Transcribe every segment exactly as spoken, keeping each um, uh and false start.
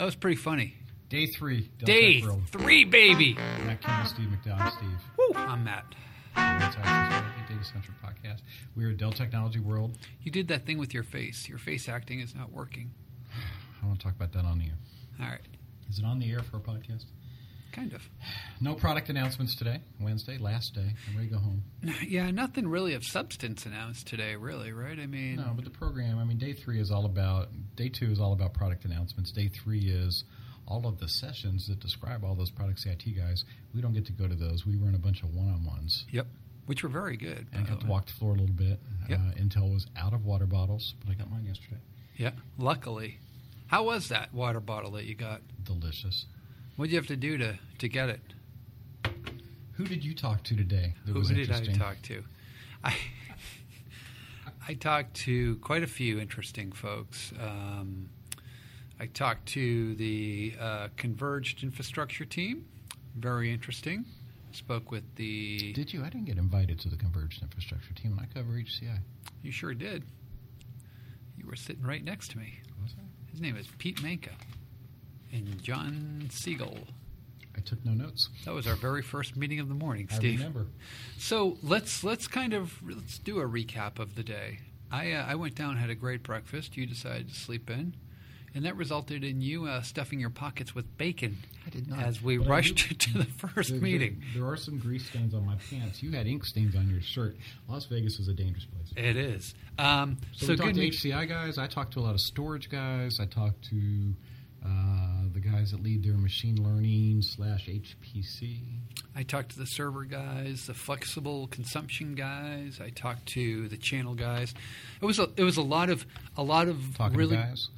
That was pretty funny. Day three. Del Day Tech World. three, baby. Matt Kimball, Steve McDowell, Steve. Woo, I'm Matt. That's our Data Central podcast. We're at Dell Technology World. You did that thing with your face. Your face acting is not working. I want to talk about that on the air. All right. Is it on the air for a podcast? Kind of. No product announcements today. Wednesday, last day. I'm ready to go home. Yeah, nothing really of substance announced today, really, right? I mean... No, but the program, I mean, day three is all about, day two is all about product announcements. Day three is all of the sessions that describe all those product C I T guys. We don't get to go to those. We run a bunch of one-on-ones. Yep, which were very good. And got to walk the floor a little bit. Yep. Uh, Intel was out of water bottles, but I got mine yesterday. Yeah, luckily. How was that water bottle that you got? Delicious. What did you have to do to, to get it? Who did you talk to today that Who was did I interesting? talk to? I I talked to quite a few interesting folks. Um, I talked to the uh, Converged Infrastructure team. Very interesting. Spoke with the... Did you? I didn't get invited to the Converged Infrastructure team, and I cover H C I. You sure did. You were sitting right next to me. Was I? His name is Pete Manka and John Siegel. I took no notes. That was our very first meeting of the morning, I Steve. remember. So let's let's kind of let's do a recap of the day. I uh, I went down, had a great breakfast. You decided to sleep in, and that resulted in you uh, stuffing your pockets with bacon. I did not. As we But I rushed do- to the first There, meeting. There, there are some grease stains on my pants. You had ink stains on your shirt. Las Vegas is a dangerous place. It is. Um, So, so we talked good to news. H C I guys. I talked to a lot of storage guys. I talked to uh, the guys that lead their machine learning slash H P C. I talked to the server guys, the flexible consumption guys. I talked to the channel guys. It was a, it was a lot of a lot of Talking really to guys.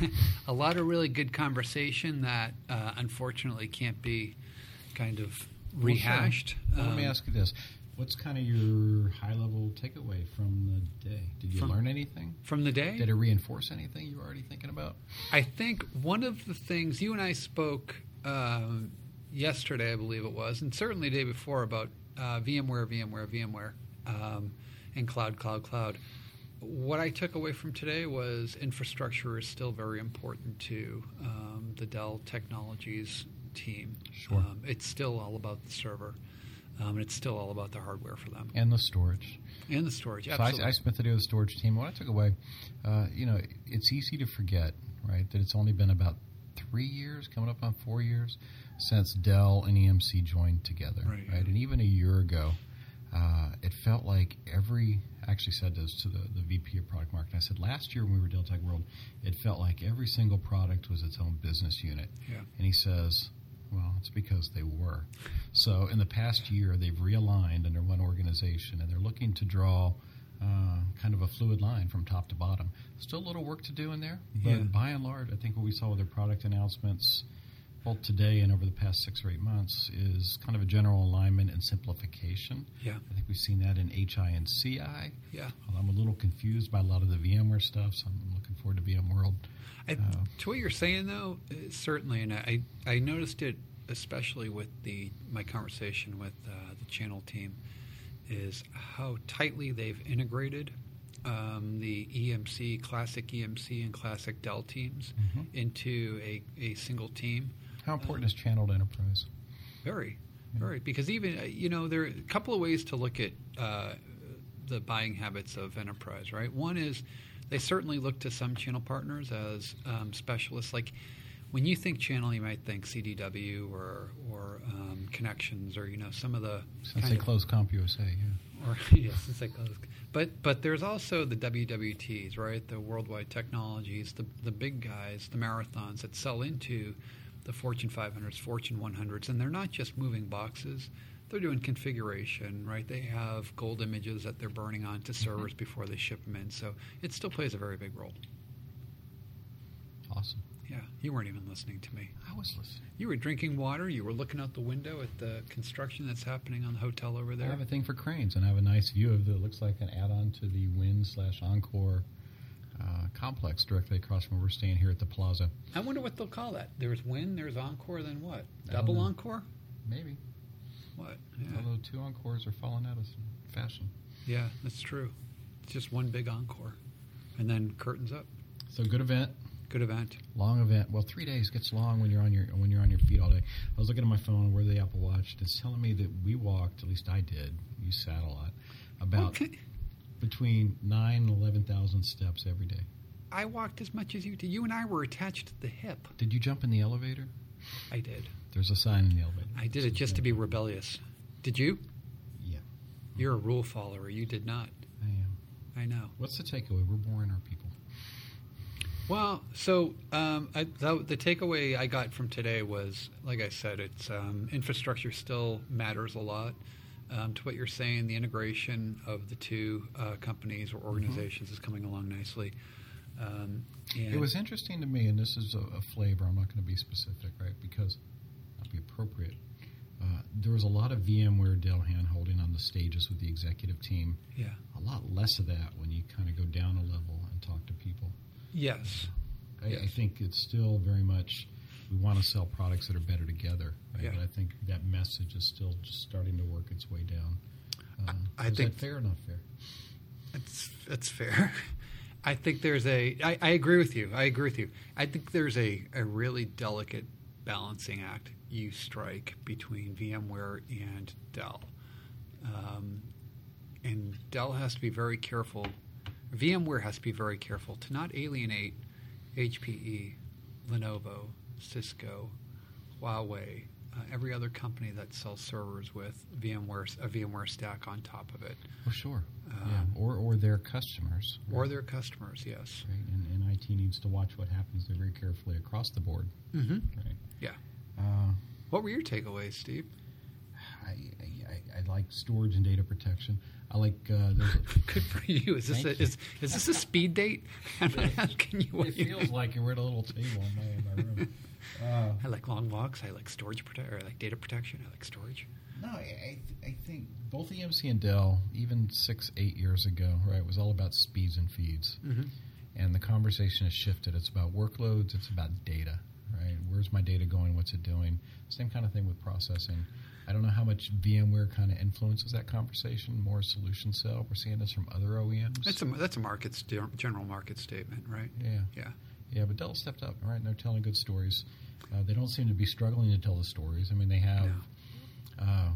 a lot of really good conversation that uh, unfortunately can't be kind of rehashed. Well, let me Um, ask you this. What's kind of your high-level takeaway from the day? Did you From- learn anything? from the day. Did it reinforce anything you were already thinking about? I think one of the things you and I spoke um, yesterday, I believe it was, and certainly the day before about uh, VMware, VMware, VMware, um, and cloud, cloud, cloud. What I took away from today was infrastructure is still very important to um, the Dell Technologies team. Sure. Um, it's still all about the server, um, and it's still all about the hardware for them And the storage. and the storage. So Absolutely. I, I spent the day with the storage team. What I took away, uh, you know, it's easy to forget, right, that it's only been about three years, coming up on four years, since Dell and E M C joined together, Right. right? And even a year ago, uh, it felt like every, I actually said this to the, the V P of product marketing. I said, last year when we were Dell Tech World, it felt like every single product was its own business unit. Yeah. And he says, well, it's because they were. So in the past year, they've realigned under one organization, and they're looking to draw uh, kind of a fluid line from top to bottom. Still a little work to do in there, but Yeah. by and large, I think what we saw with their product announcements both today and over the past six or eight months is kind of a general alignment and simplification. Yeah. I think we've seen that in H I and C I. Yeah. I'm a little confused by a lot of the VMware stuff, so I'm looking forward to VMworld. I, Uh, to what you're saying, though, uh, certainly, and I, I noticed it especially with the my conversation with uh, the channel team, is how tightly they've integrated um, the E M C, classic E M C, and classic Dell teams Mhm. into a, a single team. How important is channeled enterprise? Very, very. Because even, uh, you know, there are a couple of ways to look at uh, the buying habits of enterprise, right? One is they certainly look to some channel partners as um, specialists. Like when you think channel, you might think C D W or, or um, connections or, you know, some of the... Since kind they of- closed CompUSA, yeah. Or, yes, since they closed. But, but there's also the W W Ts, right? The Worldwide Technologies, the, the big guys, the marathons that sell into the Fortune five hundreds, Fortune one hundreds, and they're not just moving boxes. They're doing configuration, right? They have gold images that they're burning onto servers mm-hmm. before they ship them in. So it still plays a very big role. Awesome. Yeah, you weren't even listening to me. I was listening. You were drinking water. You were looking out the window at the construction that's happening on the hotel over there. I have a thing for cranes, and I have a nice view of it. It looks like an add-on to the Wynn slash Encore uh, complex directly across from where we're staying here at the Plaza. I wonder what they'll call that. There's Wynn, there's Encore, then what? I don't Double know. Encore? Maybe. What? Yeah. Although two Encores are falling out of fashion. Yeah, that's true. It's just one big Encore. And then curtains up. So good event. Good event. Long event. Well, three days gets long when you're on your when you're on your feet all day. I was looking at my phone where the Apple Watch. It's telling me that we walked. At least I did. You sat a lot. About Okay. between nine and eleven thousand steps every day. I walked as much as you did. You and I were attached to the hip. Did you jump in the elevator? I did. There's a sign in the elevator. I did it just to be rebellious. Did you? Yeah, You're a rule follower. You did not. I am. I know. What's the takeaway? We're boring our people. Well, so um, I, the, the takeaway I got from today was, like I said, it's um, infrastructure still matters a lot. Um, to what you're saying, the integration of the two uh, companies or organizations mm-hmm. is coming along nicely. Um, and it was interesting to me, and this is a, a flavor. I'm not going to be specific, right? Because I'll be appropriate. Uh, there was a lot of VMware Dell hand-holding on the stages with the executive team. Yeah. A lot less of that when you kind of go down a level and talk to people. Yes. I, yes. I think it's still very much we want to sell products that are better together. Right? Yeah. But I think that message is still just starting to work its way down. Uh, I is think that fair or not fair? It's it's fair. I think there's a. I, I agree with you. I agree with you. I think there's a, a really delicate balancing act you strike between VMware and Dell, um, and Dell has to be very careful. VMware has to be very careful to not alienate H P E, Lenovo, Cisco, Huawei, uh, every other company that sells servers with VMware, a VMware stack on top of it. Well, sure. Um, yeah. Or or their customers. Or right? their customers, yes. Right. And, and I T needs to watch what happens there very carefully across the board. Mm-hmm. Right. Yeah. Uh, what were your takeaways, Steve? I, I, I like storage and data protection. I like. Uh, there's a, Good for you. Is this a, is, is this a speed date? I'm not asking you. What it you feels like we're at a little table in my, in my room. Uh, I like long walks. I like storage protection. I like data protection. I like storage. No, I, I, I think both E M C and Dell, even six, eight years ago, right, was all about speeds and feeds. Mm-hmm. And the conversation has shifted. It's about workloads. It's about data, right? Where's my data going? What's it doing? Same kind of thing with processing. I don't know how much VMware kind of influences that conversation. More solution sell. We're seeing this from other O E Ms. That's a that's a market general market statement, right? Yeah, yeah, yeah. But Dell stepped up, right? And they're telling good stories. Uh, they don't seem to be struggling to tell the stories. I mean, they have. No. Uh,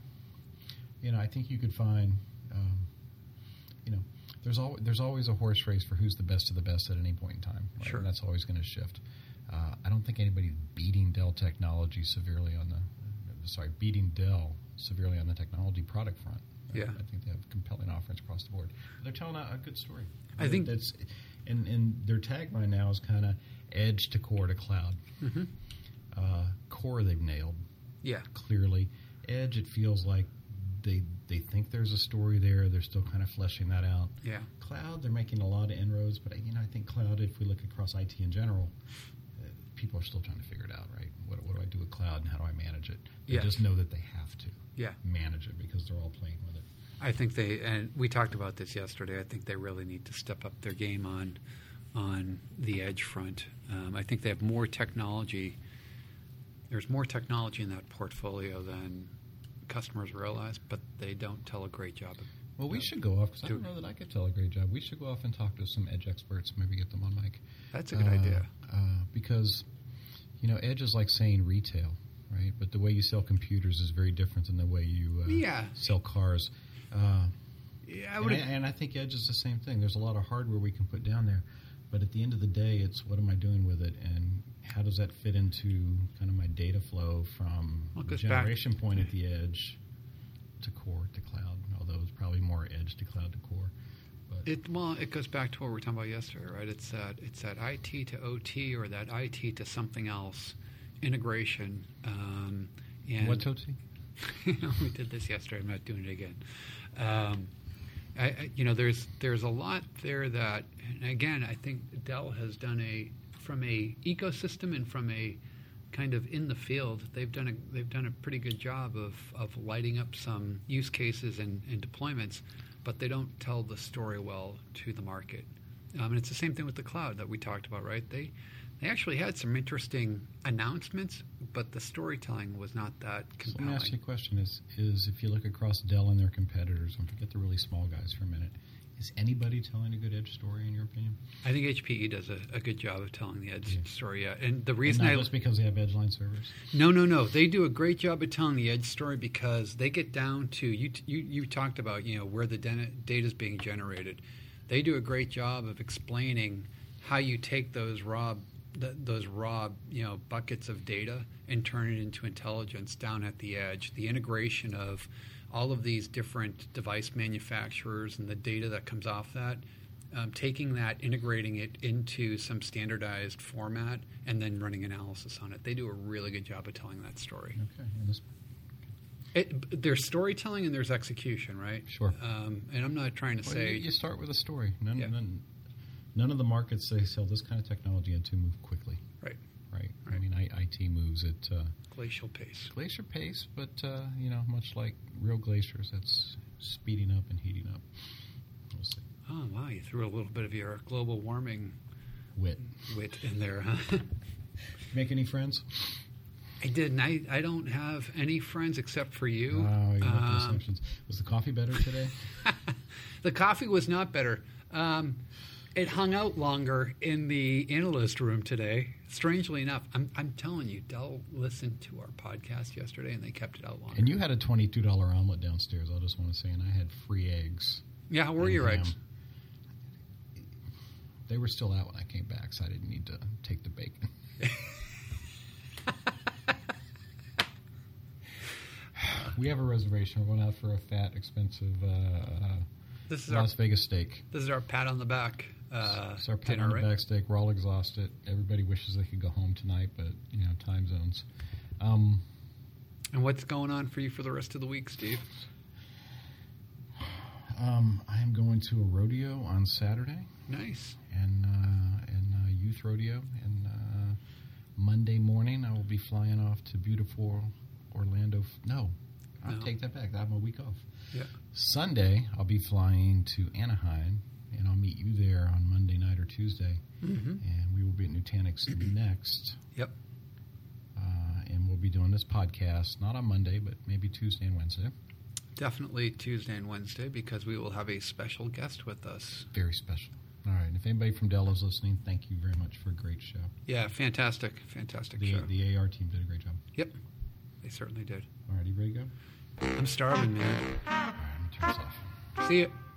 you know, I think you could find. Um, you know, there's always there's always a horse race for who's the best of the best at any point in time. Right? Sure, and that's always going to shift. Uh, I don't think anybody's beating Dell Technology severely on the. Sorry, beating Dell severely on the technology product front. Yeah, I think they have compelling offerings across the board. They're telling a, a good story. I think that's, and, and their tagline now is kind of edge to core to cloud. Mm-hmm. Uh, core they've nailed. Yeah, clearly. Edge, it feels like they they think there's a story there. They're still kind of fleshing that out. Yeah. Cloud, they're making a lot of inroads, but you know, I think cloud, if we look across I T in general, uh, people are still trying to figure it out, right? What, what do I do with cloud and how do I manage it? They yes. just know that they have to yeah. manage it because they're all playing with it. I think they, and we talked about this yesterday, I think they really need to step up their game on on the edge front. Um, I think they have more technology. There's more technology in that portfolio than customers realize, but they don't tell a great job of Well, we uh, should go off, because I don't know that I could tell a great job. We should go off and talk to some edge experts, maybe get them on mic. That's a good uh, idea. Uh, because, you know, edge is like saying retail, right? But the way you sell computers is very different than the way you uh, yeah. sell cars. Uh, yeah, I and, I, and I think edge is the same thing. There's a lot of hardware we can put down there. But at the end of the day, it's what am I doing with it, and how does that fit into kind of my data flow from well, the generation back. point at the edge to core to cloud, although it's probably more edge to cloud to core. But it well, it goes back to what we were talking about yesterday, right? It's that it's that I T to O T or that I T to something else integration. Um, and what's O T? We did this yesterday. I'm not doing it again. Um, I, I, you know, there's there's a lot there that, and again, I think Dell has done a from a ecosystem and from a kind of in the field, they've done a they've done a pretty good job of, of lighting up some use cases and, and deployments, but they don't tell the story well to the market. Um, and it's the same thing with the cloud that we talked about, right? They they actually had some interesting announcements, but the storytelling was not that compelling. So let me ask you a question: Is is if you look across Dell and their competitors, and forget the really small guys for a minute, Is anybody telling a good edge story, in your opinion? I think H P E does a, a good job of telling the edge Yeah. story. Yeah, and the And reason not I just because they have Edgeline servers. no, no, no, they do a great job of telling the edge story because they get down to you. You, you talked about you know where the data is being generated. They do a great job of explaining how you take those raw th- those raw you know buckets of data and turn it into intelligence down at the edge. The integration of all of these different device manufacturers and the data that comes off that, um, taking that, integrating it into some standardized format, and then running analysis on it. They do a really good job of telling that story. Okay. And this, It, there's storytelling and there's execution, right? Sure. Um, and I'm not trying to well, say... you, you start with a story. None, Yeah. none, none of the markets they sell this kind of technology into move quickly. Right. Right. Right. I mean, I, I T moves at uh, Glacial pace. glacier pace, but, uh, you know, much like real glaciers, that's speeding up and heating up. We'll see. Oh, wow. You threw a little bit of your global warming Wit. wit in there, huh? Make any friends? I did, and I, I don't have any friends except for you. Oh, you make Um, assumptions. Was the coffee better today? The coffee was not better. Um, it hung out longer in the analyst room today. Strangely enough, I'm, I'm telling you, Dell listened to our podcast yesterday, and they kept it out longer. And you had a twenty-two dollars omelet downstairs, I just want to say, and I had free eggs. Yeah, how were and your ham. eggs? They were still out when I came back, so I didn't need to take the bacon. We have a reservation. We're going out for a fat, expensive uh, This is Las our Vegas steak. this is our pat on the back uh, It's our pat dinner, on the right? back steak. We're all exhausted. Everybody wishes they could go home tonight, but, you know, time zones. Um, And what's going on for you for the rest of the week, Steve? um, I am going to a rodeo on Saturday, Nice. and uh, and uh, youth rodeo, and uh, Monday morning I will be flying off to beautiful Orlando. F- no, I'll No. take that back. I have my week off. Yeah. Sunday I'll be flying to Anaheim, and I'll meet you there on Monday night or Tuesday, Mm-hmm. and we will be at Nutanix next. Yep. Uh, and we'll be doing this podcast not on Monday, but maybe Tuesday and Wednesday. Definitely Tuesday and Wednesday because we will have a special guest with us. Very special. All right. If anybody from Dell is listening, thank you very much for a great show. Yeah, fantastic, fantastic The, show. the A R team did a great job. Yep, they certainly did. All right, you ready to go? I'm starving, man. All right, I'm going to turn this off. See you.